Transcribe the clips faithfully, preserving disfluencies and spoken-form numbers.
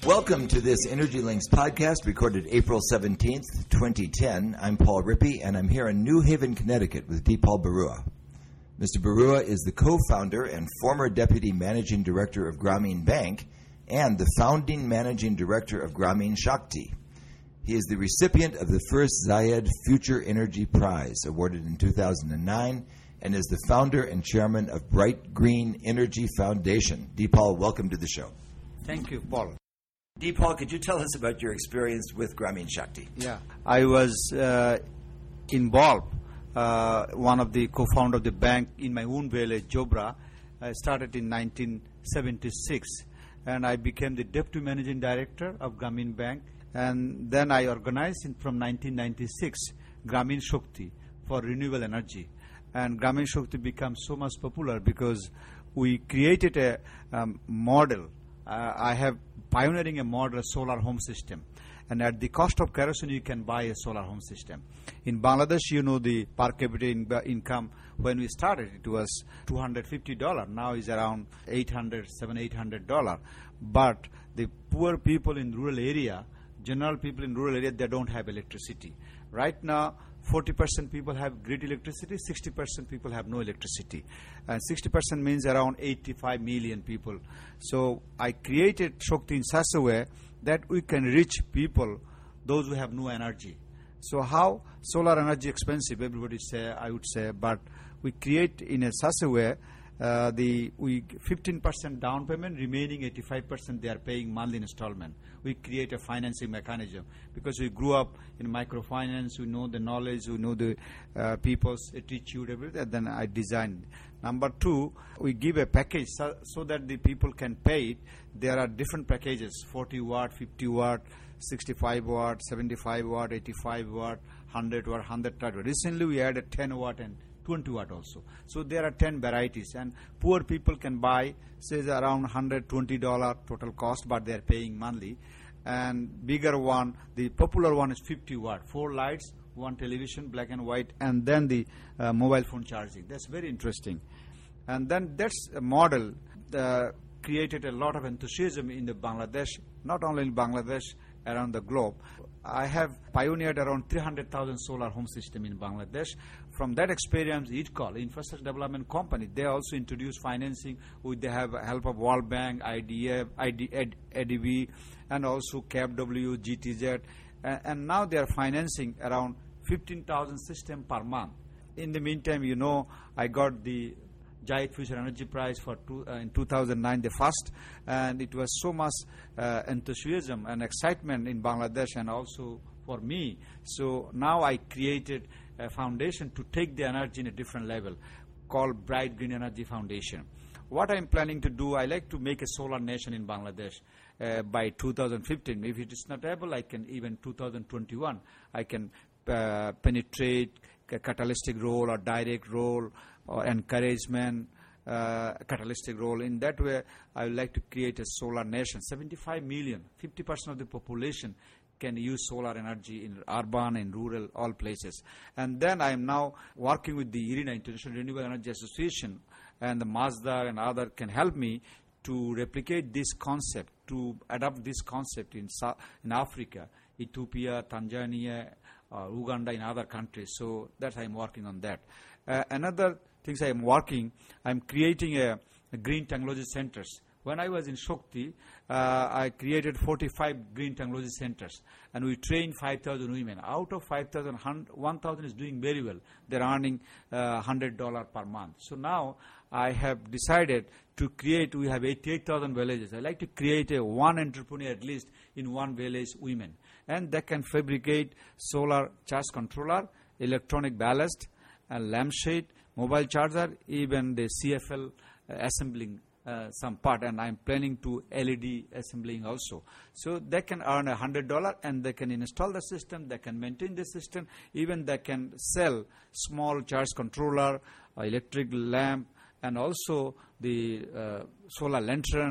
Welcome to this Energy Links podcast recorded April seventeenth, twenty ten. I'm Paul Rippey, and I'm here in New Haven, Connecticut with Dipal Barua. Mister Barua is the co-founder and former deputy managing director of Grameen Bank and the founding managing director of Grameen Shakti. He is the recipient of the first Zayed Future Energy Prize, awarded in two thousand nine, and is the founder and chairman of Bright Green Energy Foundation. Dipal, welcome to the show. Thank you, Paul. Dipal, could you tell us about your experience with Grameen Shakti? Yeah, I was uh, involved, uh, one of the co-founder of the bank in my own village, Jobra. I started in nineteen seventy-six, and I became the deputy managing director of Grameen Bank. And then I organized in, from nineteen ninety-six Grameen Shakti for renewable energy. And Grameen Shakti became so much popular because we created a um, model. Uh, I have pioneering a model, a solar home system. And at the cost of kerosene, you can buy a solar home system. In Bangladesh, you know, the per capita in, uh, income, when we started, it was two hundred fifty dollars. Now it's around eight hundred dollars, seven hundred dollars, eight hundred dollars. But the poor people in rural area, general people in rural area, they don't have electricity. Right now, forty percent people have grid electricity, sixty percent people have no electricity. And sixty percent means around eighty-five million people. So I created Shakti in such a way that we can reach people, those who have no energy. So how? Solar energy expensive, everybody say, I would say, but we create in a such a way, Uh, the we fifteen percent down payment, remaining eighty-five percent they are paying monthly installment. We create a financing mechanism because we grew up in microfinance. We know the knowledge, we know the uh, people's attitude, everything. Then I designed. Number two, we give a package so, so that the people can pay it. There are different packages: forty watt, fifty watt, sixty-five watt, seventy-five watt, eighty-five watt, one hundred watt, one hundred watt. Recently, we added ten watt and twenty watt also. So there are ten varieties, and poor people can buy, says around one hundred twenty dollars total cost, but they are paying monthly. And bigger one, the popular one is fifty watt, four lights, one television, black and white, and then the uh, mobile phone charging. That's very interesting. And then that's a model that created a lot of enthusiasm in the Bangladesh, not only in Bangladesh, around the globe. I have pioneered around three hundred thousand solar home system in Bangladesh. From that experience, I T C O L, Infrastructure Development Company, they also introduced financing with the help of World Bank, I D F, I D, A D B, and also K F W, G T Z. And, and now they are financing around fifteen thousand systems per month. In the meantime, you know, I got the Zayed Future Energy Prize for two, uh, in two thousand nine, the first, and it was so much uh, enthusiasm and excitement in Bangladesh and also for me. So now I created a foundation to take the energy in a different level called Bright Green Energy Foundation. What I'm planning to do, I like to make a solar nation in Bangladesh uh, by two thousand fifteen. If it is not able, I can even two thousand twenty-one, I can uh, penetrate a catalytic role or direct role or encouragement, uh, catalytic role. In that way, I would like to create a solar nation. seventy-five million, fifty percent of the population can use solar energy in urban and rural, all places. And then I am now working with the IRENA, International Renewable Energy Association, and the Mazda and other can help me to replicate this concept, to adopt this concept in, in Africa, Ethiopia, Tanzania, uh, Uganda, in other countries. So that I am working on that. Uh, another things I am working, I am creating a, a green technology centers. When I was in Shakti, uh, I created forty-five green technology centers, and we trained five thousand women. Out of five thousand, one thousand is doing very well. They're earning uh, one hundred dollars per month. So now I have decided to create, we have eighty-eight thousand villages. I like to create a one entrepreneur at least in one village, women. And they can fabricate solar charge controller, electronic ballast, and lampshade, mobile charger, even the C F L uh, assembling uh, some part, and I'm planning to L E D assembling also. So they can earn one hundred dollars and they can install the system, they can maintain the system, even they can sell small charge controller, uh, electric lamp, and also the uh, solar lantern,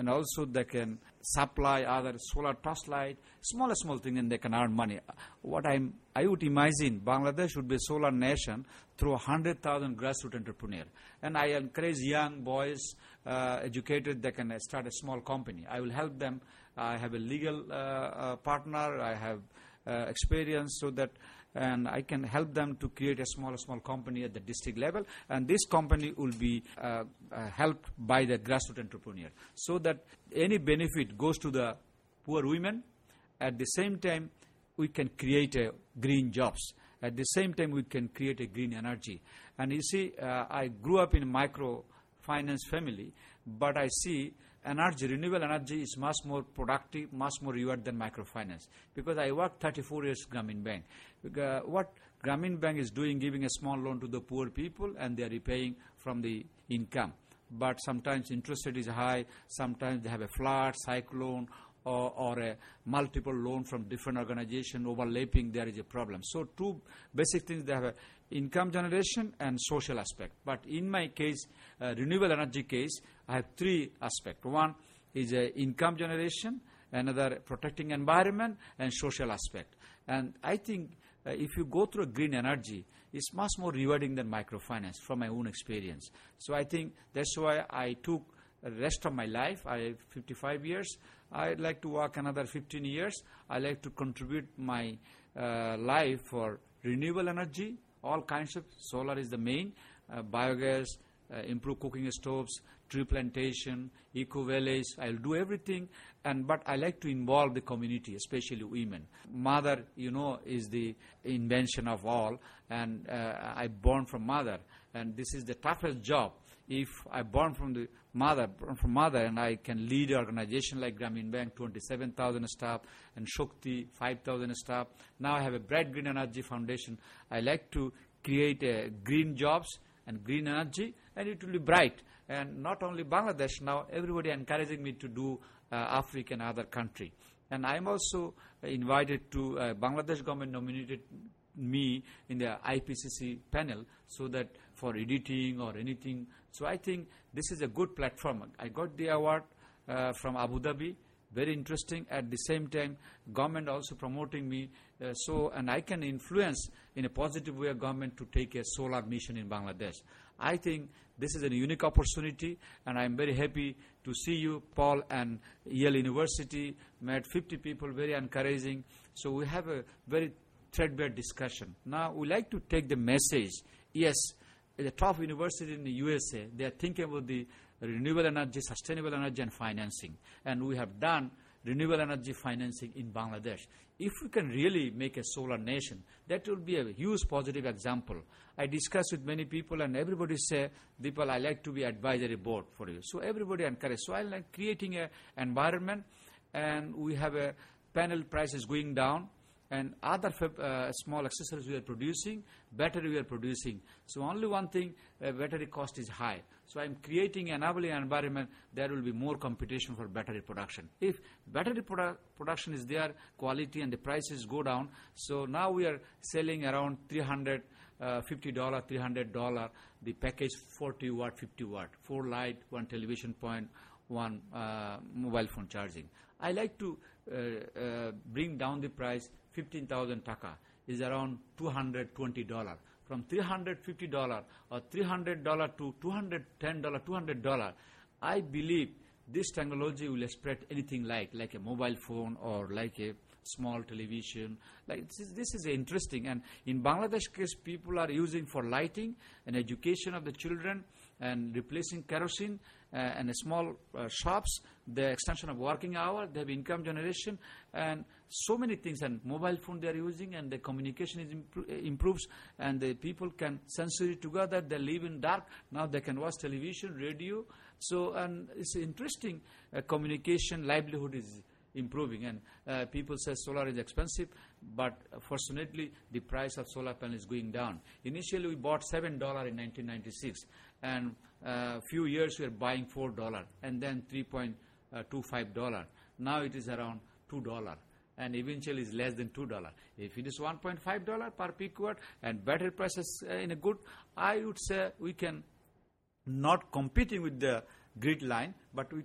and also they can supply other solar torchlight, small, small thing, and they can earn money. What I'm, I would imagine Bangladesh should be a solar nation through one hundred thousand grassroots entrepreneurs. And I encourage young boys, uh, educated, they can start a small company. I will help them. I have a legal uh, uh, partner. I have uh, experience so that, and I can help them to create a small, small company at the district level. And this company will be uh, uh, helped by the grassroots entrepreneur, so that any benefit goes to the poor women. At the same time, we can create a green jobs. At the same time, we can create a green energy. And you see, uh, I grew up in a microfinance family, but I see energy, renewable energy is much more productive, much more reward than microfinance. Because I worked thirty-four years Grameen Bank. Uh, what Grameen Bank is doing, giving a small loan to the poor people, and they are repaying from the income. But sometimes interest rate is high, sometimes they have a flood, cyclone, or, or a multiple loan from different organizations overlapping, there is a problem. So two basic things, they have a income generation and social aspect. But in my case, uh, renewable energy case, I have three aspects. One is uh, income generation, another protecting environment, and social aspect. And I think uh, if you go through green energy, it's much more rewarding than microfinance from my own experience. So I think that's why I took the rest of my life, I have fifty-five years, I'd like to work another fifteen years. I like to contribute my uh, life for renewable energy, all kinds of, solar is the main, uh, biogas, uh, improve cooking stoves, tree plantation, eco-village. I'll do everything, and but I like to involve the community, especially women. Mother, you know, is the invention of all, and uh, I born from mother, and this is the toughest job. If I born from the mother, born from mother, and I can lead an organization like Grameen Bank, twenty-seven thousand staff, and Shakti, five thousand staff. Now I have a Bright Green Energy Foundation. I like to create uh, green jobs and green energy, and it will be bright. And not only Bangladesh, now everybody encouraging me to do uh, Africa and other country. And I'm also uh, invited to uh, Bangladesh government nominated me in the I P C C panel, so that for editing or anything. So I think this is a good platform. I got the award uh, from Abu Dhabi, very interesting. At the same time, government also promoting me, uh, so and I can influence in a positive way government to take a solar mission in Bangladesh. I think this is a unique opportunity, and I'm very happy to see you, Paul, and Yale University met fifty people, very encouraging. So we have a very threadbare discussion. Now we like to take the message. Yes, the top university in the U S A, they are thinking about the renewable energy, sustainable energy, and financing. And we have done renewable energy financing in Bangladesh. If we can really make a solar nation, that will be a huge positive example. I discussed with many people, and everybody say, Deepal, I like to be advisory board for you. So everybody encouraged. So I like creating an environment, and we have a panel prices going down, and other uh, small accessories we are producing, battery we are producing. So only one thing, uh, battery cost is high. So I'm creating an enabling environment, there will be more competition for battery production. If battery produ production is there, quality and the prices go down, so now we are selling around three hundred fifty dollars, three hundred dollars, the package forty watt, fifty watt, four light, one television point, one uh, mobile phone charging. I like to uh, uh, bring down the price. fifteen thousand taka is around two hundred twenty dollars. From three hundred fifty dollars or three hundred dollars to two hundred ten dollars, two hundred dollars, I believe this technology will spread anything like, like a mobile phone or like a small television. Like this is, this is interesting. And in Bangladesh case, people are using for lighting and education of the children and replacing kerosene uh, and small uh, shops, the extension of working hour, they have income generation, and so many things. And mobile phone they are using, and the communication is impro improves, and the people can sensory together. They live in dark. Now they can watch television, radio. So, and it's interesting. Uh, communication livelihood is improving, and uh, people say solar is expensive, but uh, fortunately the price of solar panel is going down. Initially we bought seven dollars in nineteen ninety-six, and a uh, few years we are buying four dollars, and then three point two five dollars. Now it is around two dollars, and eventually is less than two dollars. If it is one point five dollars per peak watt and battery prices uh, in a good, I would say we can not competing with the grid line, but we can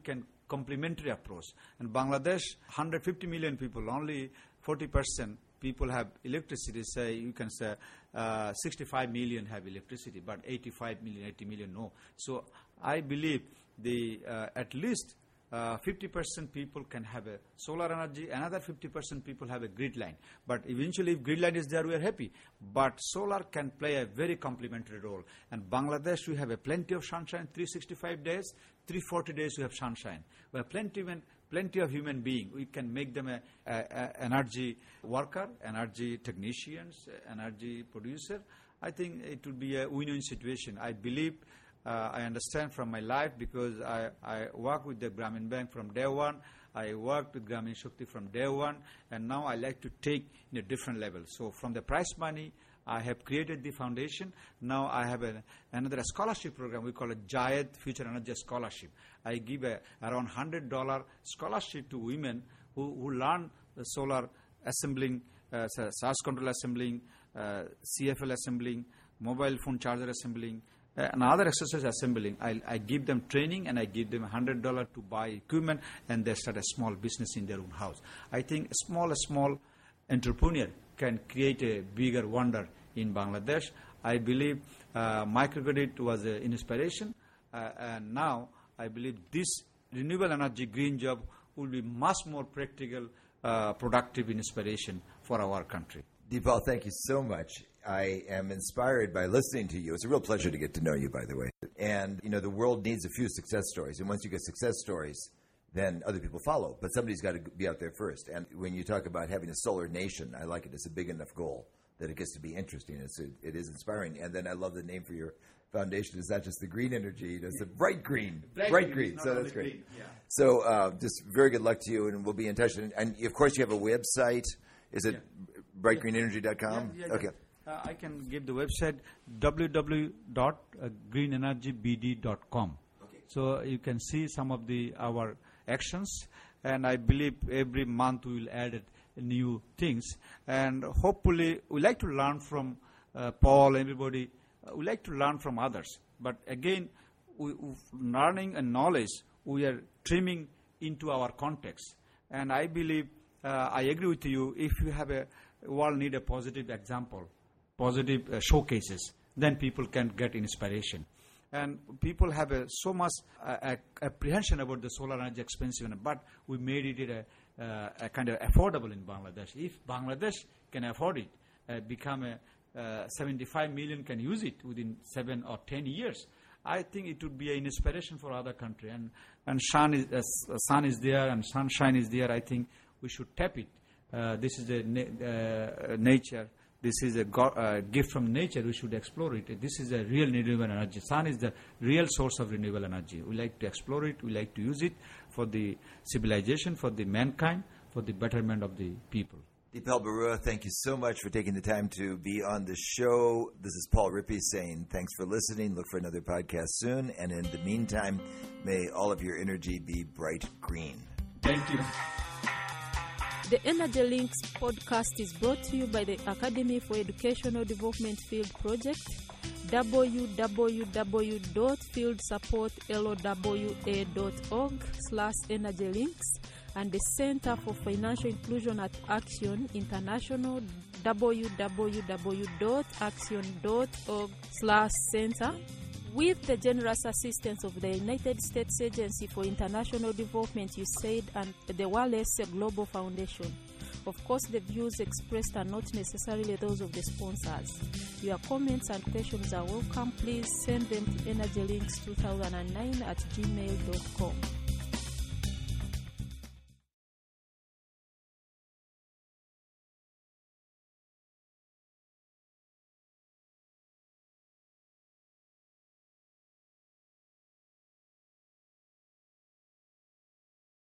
complementary approach. In Bangladesh, one hundred fifty million people, only forty percent people have electricity. Say you can say uh, sixty-five million have electricity, but eighty-five million, eighty million no. So I believe the uh, at least uh, fifty percent people can have a solar energy, another fifty percent people have a grid line. But eventually if grid line is there, we are happy. But solar can play a very complementary role. And Bangladesh, we have a plenty of sunshine, three hundred sixty-five days, three hundred forty days we have sunshine. We have plenty, plenty of human beings. We can make them a, a, a energy worker, energy technicians, energy producer. I think it would be a win-win situation. I believe Uh, I understand from my life because I, I work with the Grameen Bank from day one. I worked with Grameen Shakti from day one, and now I like to take in a different level. So from the prize money, I have created the foundation. Now I have a, another scholarship program. We call it Jayed Future Energy Scholarship. I give a, around one hundred dollars scholarship to women who, who learn the solar assembling, uh, source control assembling, uh, C F L assembling, mobile phone charger assembling, Uh, and other exercise assembling. I, I give them training and I give them one hundred dollars to buy equipment, and they start a small business in their own house. I think a small, a small entrepreneur can create a bigger wonder in Bangladesh. I believe uh, microcredit was an inspiration, uh, and now I believe this renewable energy green job will be much more practical, uh, productive inspiration for our country. Deepal, thank you so much. I am inspired by listening to you. It's a real pleasure to get to know you, by the way. And, you know, the world needs a few success stories. And once you get success stories, then other people follow. But somebody's got to be out there first. And when you talk about having a solar nation, I like it. It's a big enough goal that it gets to be interesting. It's a, it is inspiring. And then I love the name for your foundation. It's not just the green energy. It's the bright green. Bright, bright green. green. So that's great. Green. Yeah. So uh, just very good luck to you, and we'll be in touch. And, and of course, you have a website. Is it yeah. bright green energy dot com? Yeah, yeah, okay. Yeah. Uh, I can give the website w w w dot green energy b d dot com. Okay. So you can see some of the our actions, and I believe every month we will add new things. And hopefully we like to learn from uh, Paul, everybody. Uh, we like to learn from others. But again, we, learning and knowledge, we are trimming into our context. And I believe, uh, I agree with you, if you have a, world need a positive example, positive uh, showcases, then people can get inspiration. And people have a, so much uh, apprehension about the solar energy expensive, but we made it a, uh, a kind of affordable in Bangladesh. If Bangladesh can afford it, uh, become a uh, seventy-five million can use it within seven or ten years, I think it would be an inspiration for other country. And and sun is uh, sun is there and sunshine is there. I think we should tap it. Uh, this is the na- uh, nature. This is a go- uh, gift from nature. We should explore it. This is a real renewable energy. Sun is the real source of renewable energy. We like to explore it. We like to use it for the civilization, for the mankind, for the betterment of the people. Deepal Barua, thank you so much for taking the time to be on the show. This is Paul Rippey saying thanks for listening. Look for another podcast soon. And in the meantime, may all of your energy be bright green. Thank you. The Energy Links podcast is brought to you by the Academy for Educational Development Field Project, w w w dot field support lowa dot org slash energy links, and the Center for Financial Inclusion at Action International, w w w dot action dot org slash center, with the generous assistance of the United States Agency for International Development, U S A I D, and the Wallace Global Foundation. Of course, the views expressed are not necessarily those of the sponsors. Your comments and questions are welcome. Please send them to energylinks two thousand nine at gmail dot com.